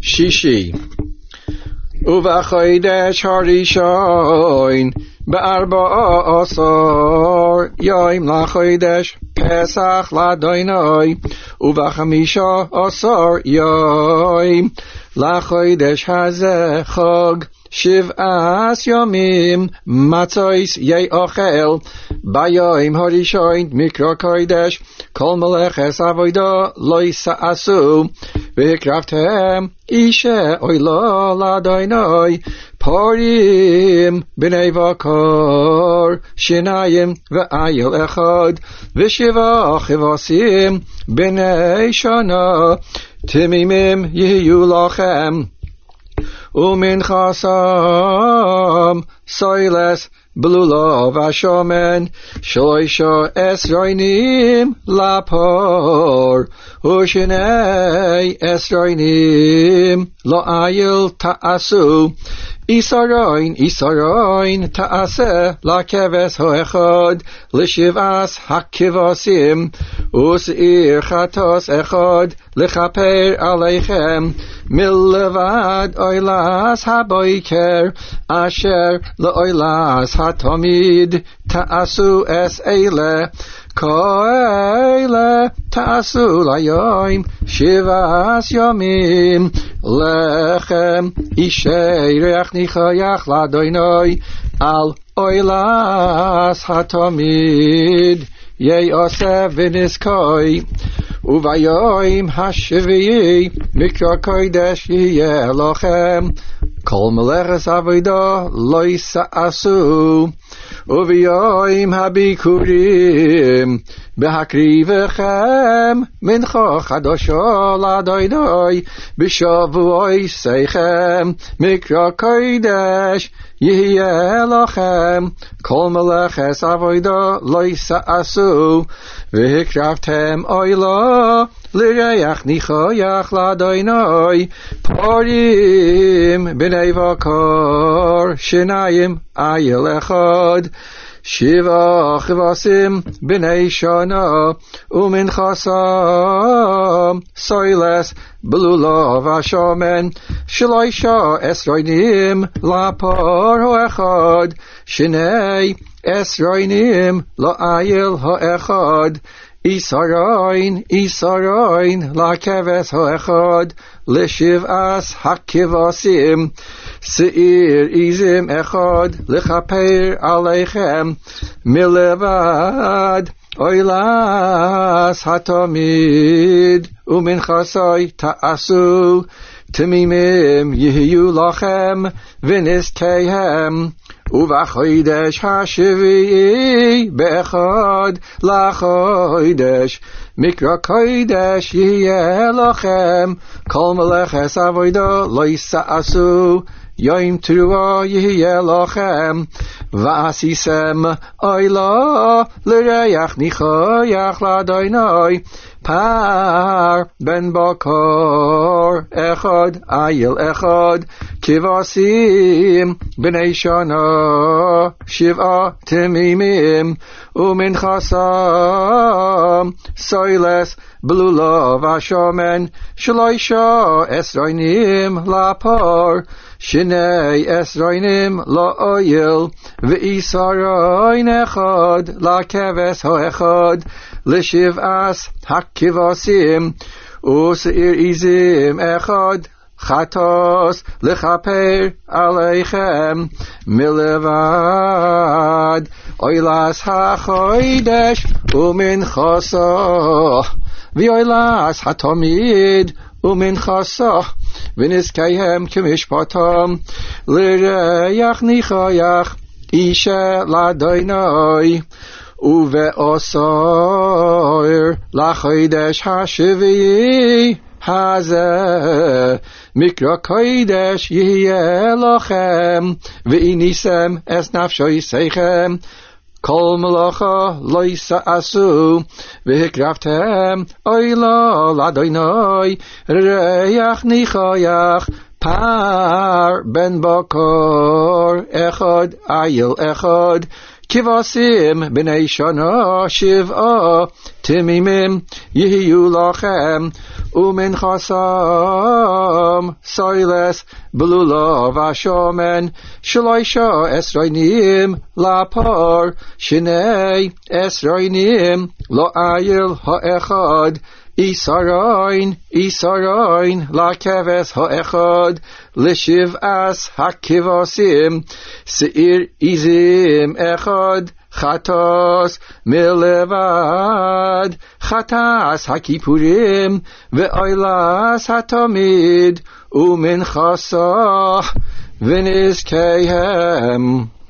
שישי ובחודש הראשון ב14 יום לחודש פסח לאדוני וב15 יום לחודש הזה חג 7 ימים מצויס יאכל ביום הראשון מקרא קודש כל מלאכת עבודה לא יעשו והקרבתם אישה אוהלה לאדוני פורים בני בקר שניים ואיל אחד ו7 כבשים בני שנה תמימים יהיו לכם ומנחסם סוילס בלולה ושומן 13 ימים לפור ושני 10 ימים לאיל תעשו איסרין תעשה לכבש האחד ל7 הכבשים ושעיר חטאת אחד לכפר עליכם מלבד אוילס הבוקר אשר לאוילס התמיד תעשו אלה כאלה תעשו ליום 7 ימים לחם אישי ריח ניחוח לאדוני על אוילס התמיד יעשה ונזכוי וביום השביעי מקרא קודש יהיה לכם כל מלאכת עבודה לא יעשו וביום הביקורים בהקריבכם מנחה חדשה לאדוני בשבועיכם מקרא קודש יהיה לכם כל מלאכת עבודה לא יעשו והקרבתם אוהלה לריח ניחוח לאדוני פורים בני בקר שניים איל אחד 7 כבשים בני שנה ומנחסם סוילס בלולה ושומן 13 ימים לפור האחד שני 10 ימים לאיל האחד איסרין לכבש האחד ל7 הכבשים שעיר עזים אחד לכפר עליכם מלבד אוילס התמיד ומנחסי תעשו תמימים יהיו לכם ונזקיהם ובחודש השביעי באחד לחודש מקרא קודש יהיה לכם כל מלאכת עבודה לא יעשו יום תרועה יהיה לכם ועשיתם אוהלה לריח ניחוח לאדוני פר בן בקר אחד איל אחד כבשים בני שנה 7 תמימים ומנחסם סוילס בלולה ושומן 13 ימים לפור שני 10 ימים לאיל ואיסרין אחד לכבש האחד ל7 הכבשים ושעיר עזים אחד חטאת לכפר עליכם מלבד אוילס החודש ומנחסו ואוילס התמיד ומנחסו ונזקיהם כמשפטם לריח ניחוח אישה לאדוני ובעשר לחודש השביעי הזה מקרא קודש יהיה לכם והניסם את נפשותיכם כל מלאכה לא יעשו והקרבתם אוהלה לאדוני ריח ניחוח פר בן בקר אחד איל אחד כבשים בני שנה 7 תמימים יהיו לכם, ומנחסם סיילס בלולו ושמן 13 ימים לפר, 12 ימים לאייל האחד, Isaroin לכבש האחד, לשבעס הכבשים שעיר עזים אחד, חטאס מלבד, חטאס הכיפורים ואוילס התמיד, ומנחסה ונזקיהם.